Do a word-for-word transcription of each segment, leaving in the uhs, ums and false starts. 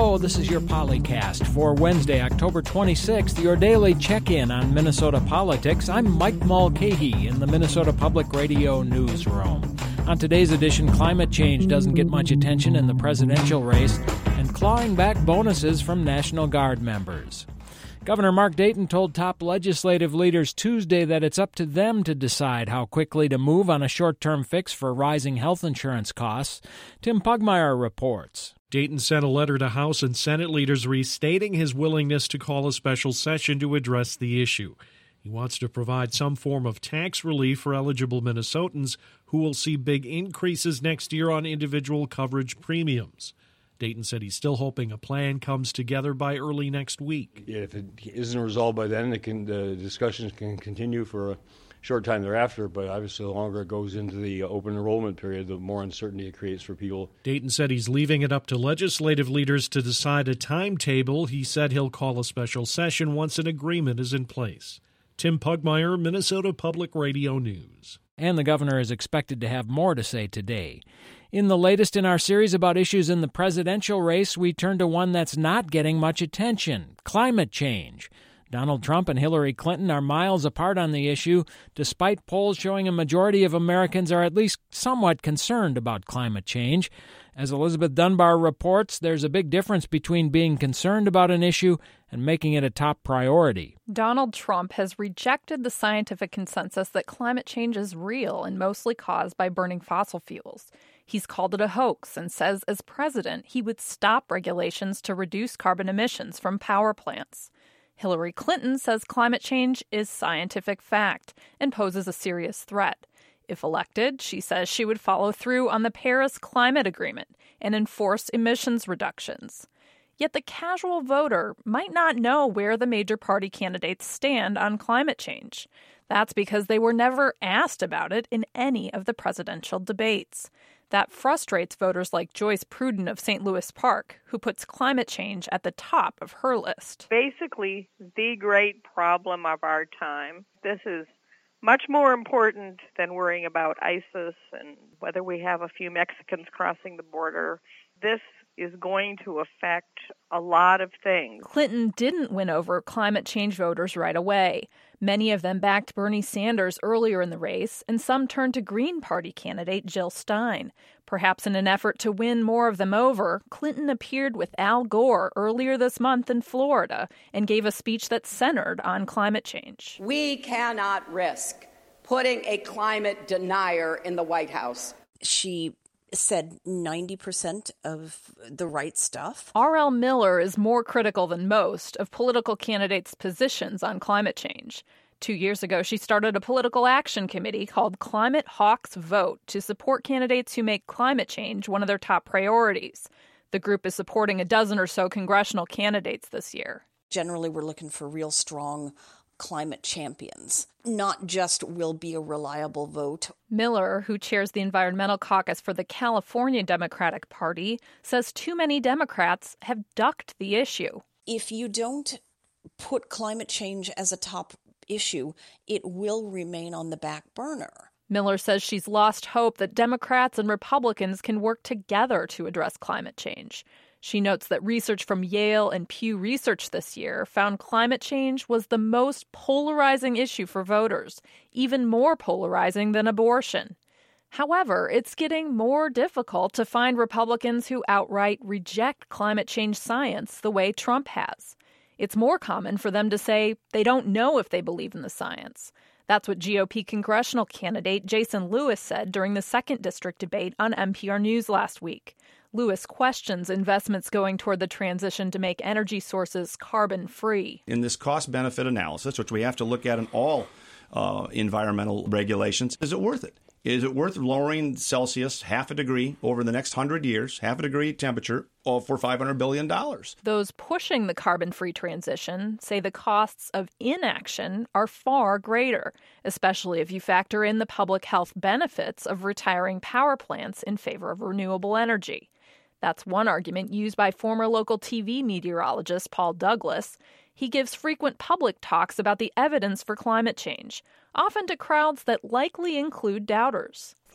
Hello, this is your Polycast for Wednesday, October twenty-sixth, your daily check-in on Minnesota politics. I'm Mike Mulcahy in the Minnesota Public Radio newsroom. On today's edition, climate change doesn't get much attention in the presidential race, and clawing back bonuses from National Guard members. Governor Mark Dayton told top legislative leaders Tuesday that it's up to them to decide how quickly to move on a short-term fix for rising health insurance costs. Tim Pugmire reports. Dayton sent a letter to House and Senate leaders restating his willingness to call a special session to address the issue. He wants to provide some form of tax relief for eligible Minnesotans who will see big increases next year on individual coverage premiums. Dayton said he's still hoping a plan comes together by early next week. Yeah, if it isn't resolved by then, it can, the discussions can continue for a short time thereafter, but obviously the longer it goes into the open enrollment period, the more uncertainty it creates for people. Dayton said he's leaving it up to legislative leaders to decide a timetable. He said he'll call a special session once an agreement is in place. Tim Pugmire, Minnesota Public Radio News. And the governor is expected to have more to say today. In the latest in our series about issues in the presidential race, we turn to one that's not getting much attention: climate change. Donald Trump and Hillary Clinton are miles apart on the issue, despite polls showing a majority of Americans are at least somewhat concerned about climate change. As Elizabeth Dunbar reports, there's a big difference between being concerned about an issue and making it a top priority. Donald Trump has rejected the scientific consensus that climate change is real and mostly caused by burning fossil fuels. He's called it a hoax and says as president he would stop regulations to reduce carbon emissions from power plants. Hillary Clinton says climate change is scientific fact and poses a serious threat. If elected, she says she would follow through on the Paris Climate Agreement and enforce emissions reductions. Yet the casual voter might not know where the major party candidates stand on climate change. That's because they were never asked about it in any of the presidential debates. That frustrates voters like Joyce Pruden of Saint Louis Park, who puts climate change at the top of her list. Basically, the great problem of our time. This is much more important than worrying about ISIS and whether we have a few Mexicans crossing the border. This is going to affect a lot of things. Clinton didn't win over climate change voters right away. Many of them backed Bernie Sanders earlier in the race, and some turned to Green Party candidate Jill Stein. Perhaps in an effort to win more of them over, Clinton appeared with Al Gore earlier this month in Florida and gave a speech that centered on climate change. We cannot risk putting a climate denier in the White House. She said ninety percent of the right stuff. R L Miller is more critical than most of political candidates' positions on climate change. Two years ago, she started a political action committee called Climate Hawks Vote to support candidates who make climate change one of their top priorities. The group is supporting a dozen or so congressional candidates this year. Generally, we're looking for real strong climate champions, not just will be a reliable vote. Miller, who chairs the Environmental Caucus for the California Democratic Party, says too many Democrats have ducked the issue. If you don't put climate change as a top issue, it will remain on the back burner. Miller says she's lost hope that Democrats and Republicans can work together to address climate change. She notes that research from Yale and Pew Research this year found climate change was the most polarizing issue for voters, even more polarizing than abortion. However, it's getting more difficult to find Republicans who outright reject climate change science the way Trump has. It's more common for them to say they don't know if they believe in the science. That's what G O P congressional candidate Jason Lewis said during the second district debate on N P R News last week. Lewis questions investments going toward the transition to make energy sources carbon-free. In this cost-benefit analysis, which we have to look at in all uh, environmental regulations, is it worth it? Is it worth lowering Celsius half a degree over the next hundred years, half a degree temperature, for five hundred billion dollars? Those pushing the carbon-free transition say the costs of inaction are far greater, especially if you factor in the public health benefits of retiring power plants in favor of renewable energy. That's one argument used by former local T V meteorologist Paul Douglas. He gives frequent public talks about the evidence for climate change, often to crowds that likely include doubters.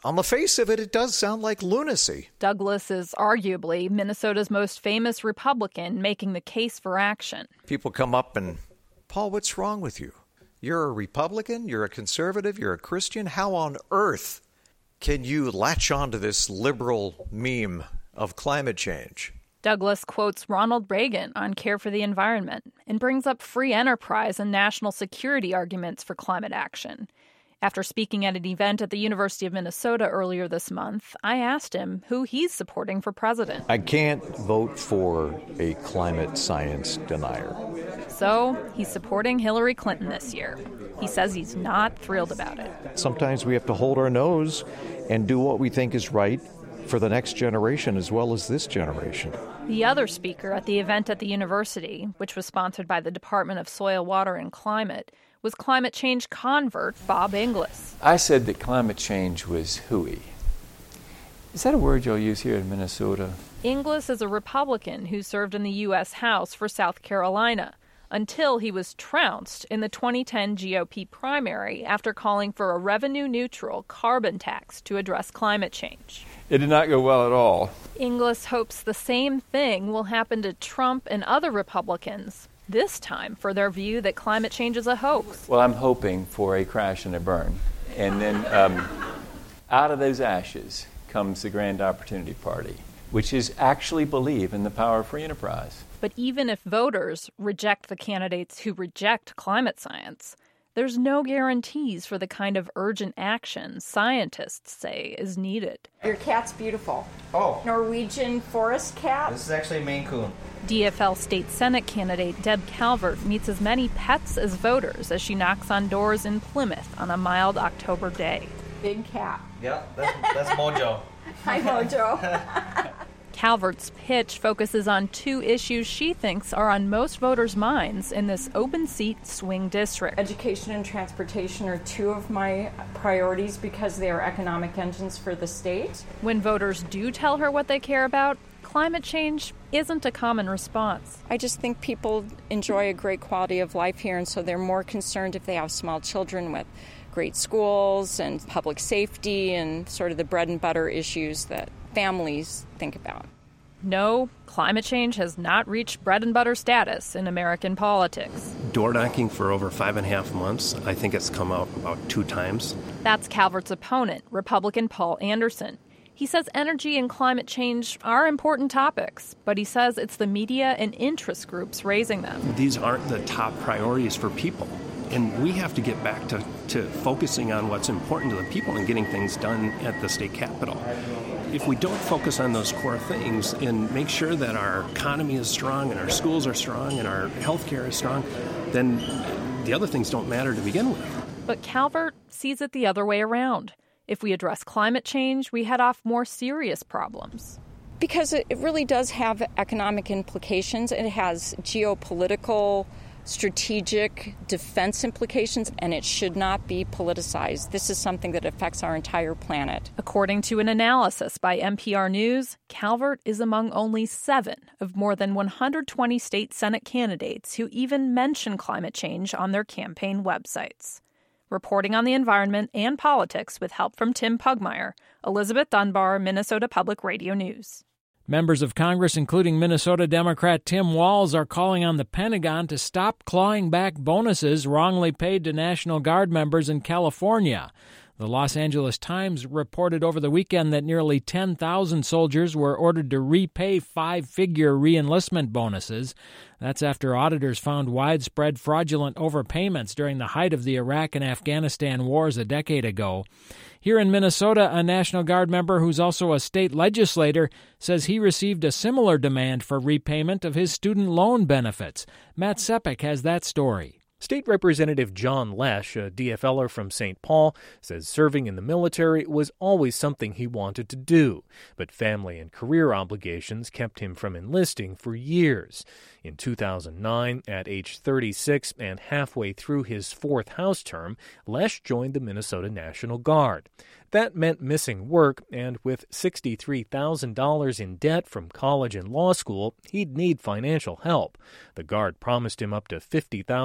on the face of it, it does sound like lunacy. Douglas is arguably Minnesota's most famous Republican, making the case for action. People come up and, Paul, what's wrong with you? You're a Republican, you're a conservative, you're a Christian. How on earth can you latch onto this liberal meme of climate change? Douglas quotes Ronald Reagan on Care for the Environment and brings up free enterprise and national security arguments for climate action. After speaking at an event at the University of Minnesota earlier this month, I asked him who he's supporting for president. I can't vote for a climate science denier. So he's supporting Hillary Clinton this year. He says he's not thrilled about it. Sometimes we have to hold our nose and do what we think is right for the next generation as well as this generation. The other speaker at the event at the university, which was sponsored by the Department of Soil, Water, and Climate, was climate change convert Bob Inglis. I said that climate change was hooey. Is that a word you'll use here in Minnesota? Inglis is a Republican who served in the U S House for South Carolina until he was trounced in the twenty ten G O P primary after calling for a revenue-neutral carbon tax to address climate change. It did not go well at all. Inglis hopes the same thing will happen to Trump and other Republicans, this time for their view that climate change is a hoax. Well, I'm hoping for a crash and a burn. And then um, out of those ashes comes the Grand Opportunity Party, which is actually believe in the power of free enterprise. But even if voters reject the candidates who reject climate science, there's no guarantees for the kind of urgent action scientists say is needed. Your cat's beautiful. Oh. Norwegian forest cat. This is actually a Maine Coon. D F L State Senate candidate Deb Calvert meets as many pets as voters as she knocks on doors in Plymouth on a mild October day. Big cat. Yeah, that's, that's Mojo. Hi, Mojo. Calvert's pitch focuses on two issues she thinks are on most voters' minds in this open-seat swing district. Education and transportation are two of my priorities because they are economic engines for the state. When voters do tell her what they care about, climate change isn't a common response. I just think people enjoy a great quality of life here, and so they're more concerned if they have small children with great schools and public safety and sort of the bread and butter issues that families think about. No, climate change has not reached bread and butter status in American politics. Door knocking for over five and a half months. I think it's come out about two times. That's Calvert's opponent, Republican Paul Anderson. He says energy and climate change are important topics, but he says it's the media and interest groups raising them. These aren't the top priorities for people. And we have to get back to, to focusing on what's important to the people and getting things done at the state capitol. If we don't focus on those core things and make sure that our economy is strong and our schools are strong and our health care is strong, then the other things don't matter to begin with. But Calvert sees it the other way around. If we address climate change, we head off more serious problems. Because it really does have economic implications. It has geopolitical, strategic, defense implications, and it should not be politicized. This is something that affects our entire planet. According to an analysis by N P R News, Calvert is among only seven of more than one hundred twenty state Senate candidates who even mention climate change on their campaign websites. Reporting on the environment and politics with help from Tim Pugmire, Elizabeth Dunbar, Minnesota Public Radio News. Members of Congress, including Minnesota Democrat Tim Walz, are calling on the Pentagon to stop clawing back bonuses wrongly paid to National Guard members in California. The Los Angeles Times reported over the weekend that nearly ten thousand soldiers were ordered to repay five-figure reenlistment bonuses. That's after auditors found widespread fraudulent overpayments during the height of the Iraq and Afghanistan wars a decade ago. Here in Minnesota, a National Guard member who's also a state legislator says he received a similar demand for repayment of his student loan benefits. Matt Sepik has that story. State Representative John Lesh, a D F L er from Saint Paul, says serving in the military was always something he wanted to do, but family and career obligations kept him from enlisting for years. In two thousand nine, at age thirty-six and halfway through his fourth House term, Lesh joined the Minnesota National Guard. That meant missing work, and with sixty-three thousand dollars in debt from college and law school, he'd need financial help. The Guard promised him up to fifty thousand dollars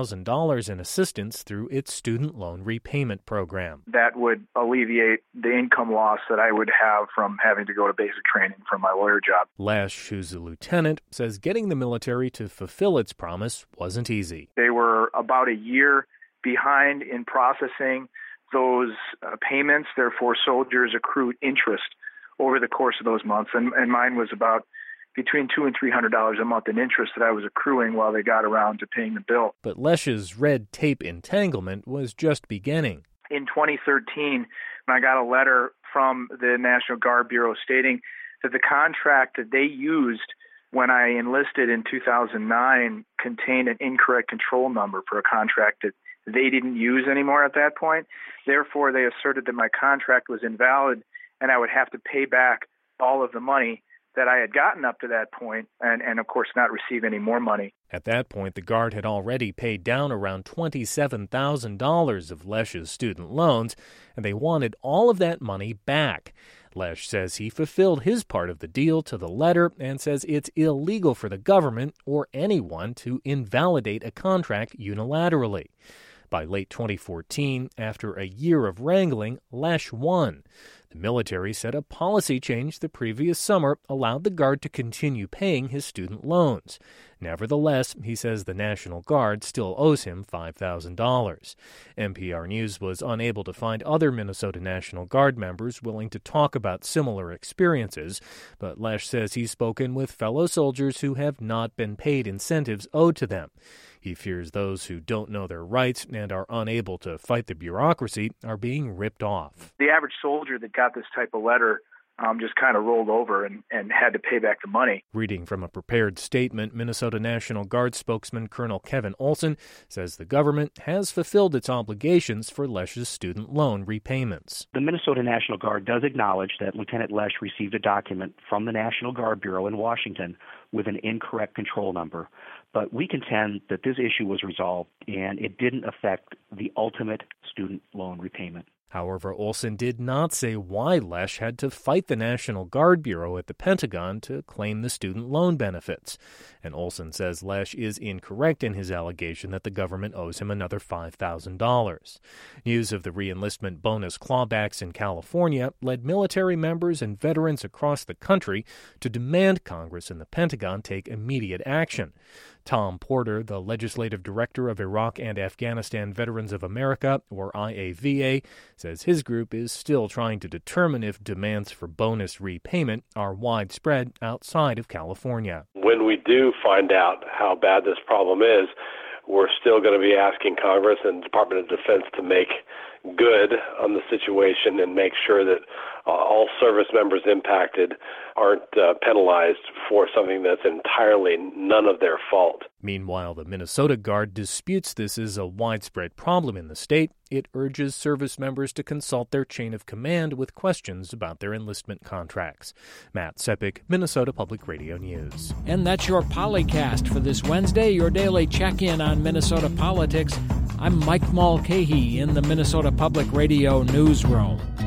dollars in assistance through its student loan repayment program. That would alleviate the income loss that I would have from having to go to basic training for my lawyer job. Lesh, who's a lieutenant, says getting the military to fulfill its promise wasn't easy. They were about a year behind in processing those uh, payments. Therefore, soldiers accrued interest over the course of those months, and, and mine was about between two and three hundred dollars a month in interest that I was accruing while they got around to paying the bill. But Lesh's red tape entanglement was just beginning. In twenty thirteen, I got a letter from the National Guard Bureau stating that the contract that they used when I enlisted in two thousand nine contained an incorrect control number for a contract that they didn't use anymore at that point. Therefore, they asserted that my contract was invalid and I would have to pay back all of the money that I had gotten up to that point and, and, of course, not receive any more money. At that point, the Guard had already paid down around twenty-seven thousand dollars of Lesh's student loans, and they wanted all of that money back. Lesh says he fulfilled his part of the deal to the letter and says it's illegal for the government or anyone to invalidate a contract unilaterally. By late twenty fourteen, after a year of wrangling, Lesh won. The military said a policy change the previous summer allowed the Guard to continue paying his student loans. Nevertheless, he says the National Guard still owes him five thousand dollars. N P R News was unable to find other Minnesota National Guard members willing to talk about similar experiences, but Lesh says he's spoken with fellow soldiers who have not been paid incentives owed to them. He fears those who don't know their rights and are unable to fight the bureaucracy are being ripped off. The average soldier that got this type of letter um, just kind of rolled over and, and had to pay back the money. Reading from a prepared statement, Minnesota National Guard spokesman Colonel Kevin Olson says the government has fulfilled its obligations for Lesh's student loan repayments. The Minnesota National Guard does acknowledge that Lieutenant Lesh received a document from the National Guard Bureau in Washington with an incorrect control number. But we contend that this issue was resolved and it didn't affect the ultimate student loan repayment. However, Olson did not say why Lesh had to fight the National Guard Bureau at the Pentagon to claim the student loan benefits. And Olson says Lesh is incorrect in his allegation that the government owes him another five thousand dollars. News of the reenlistment bonus clawbacks in California led military members and veterans across the country to demand Congress and the Pentagon take immediate action. Tom Porter, the legislative director of Iraq and Afghanistan Veterans of America, or I A V A, says his group is still trying to determine if demands for bonus repayment are widespread outside of California. When we do find out how bad this problem is, we're still going to be asking Congress and Department of Defense to make good on the situation and make sure that uh, all service members impacted aren't uh, penalized for something that's entirely none of their fault. Meanwhile, the Minnesota Guard disputes this is a widespread problem in the state. It urges service members to consult their chain of command with questions about their enlistment contracts. Matt Sepik, Minnesota Public Radio News. And that's your Polycast for this Wednesday, your daily check-in on Minnesota politics. I'm Mike Mulcahy in the Minnesota Public Radio Newsroom.